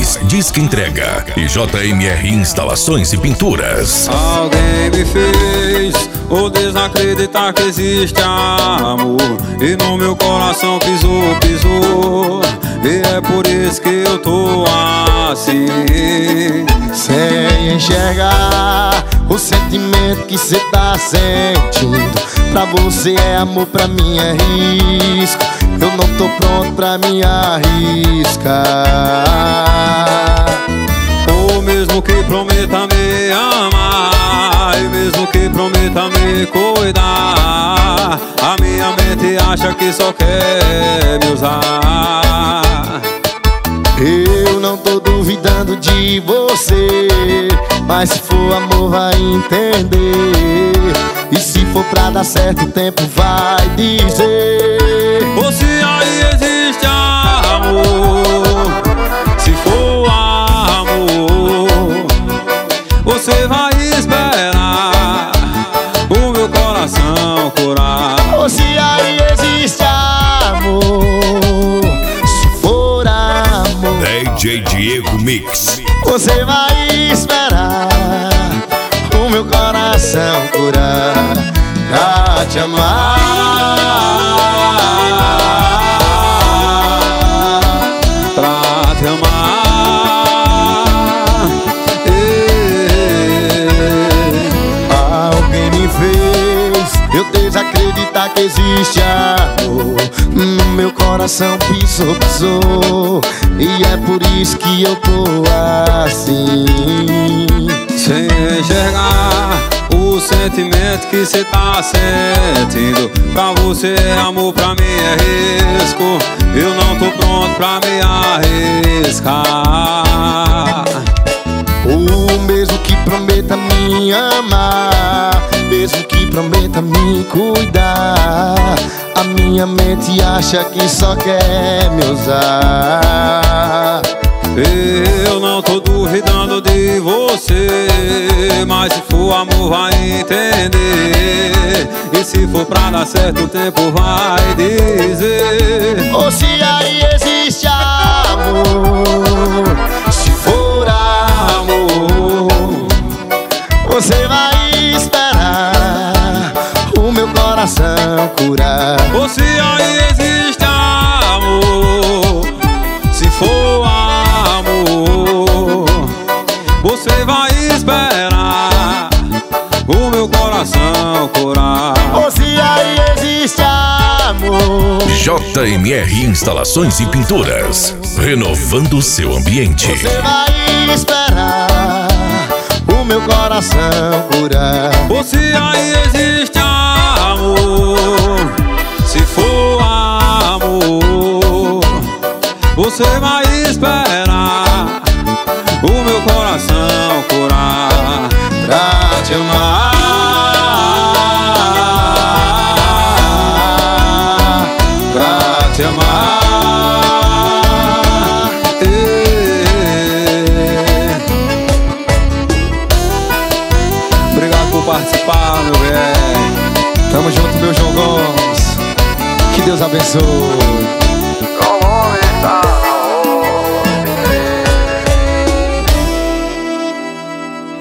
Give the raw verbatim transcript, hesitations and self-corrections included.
mais, diz que entrega. E J M R Instalações e Pinturas. Alguém me fez ou desacreditar que existe amor, e no meu coração pisou, pisou. E é por isso que eu tô assim, sem enxergar o sentimento que cê tá sentindo. Pra você é amor, pra mim é risco. Eu não tô pronto pra me arriscar. Ou mesmo que prometa me amar, e mesmo que prometa me cuidar, a minha mente acha que só quer me usar. Eu não tô duvidando de você, mas se for amor vai entender. E se for pra dar certo, o tempo vai dizer. Ou se aí existe amor, se for amor, você vai esperar o meu coração curar. Ou se aí existe amor, se for amor, D J Diego Mix. você vai esperar o meu coração curar pra te amar, pra te amar. Alguém me fez eu desacreditar que existe amor. No meu coração pisou, pisou. E é por isso que eu tô assim, sem enxergar o sentimento que cê tá sentindo. Pra você é amor, pra mim é risco. Eu não tô pronto pra me arriscar. o mesmo que prometa me amar, mesmo que prometa me cuidar, a minha mente acha que só quer me usar. Eu não tô duvidando de você, mas se for amor vai entender. E se for pra dar certo, o tempo vai dizer. Ou se aí existe amor, se for amor, você vai esperar o meu coração curar. Ou se aí existe amor, se for amor, você vai esperar o meu coração curar. Ou se aí existe amor, J M R Instalações e Pinturas. Renovando seu ambiente. você vai esperar o meu coração curar. Ou se aí existe amor, se for amor, você vai esperar o meu coração curar Pra te amar, pra te amar. Obrigado por participar, meu velho. tamo junto, meu João Gomes. Que Deus abençoe.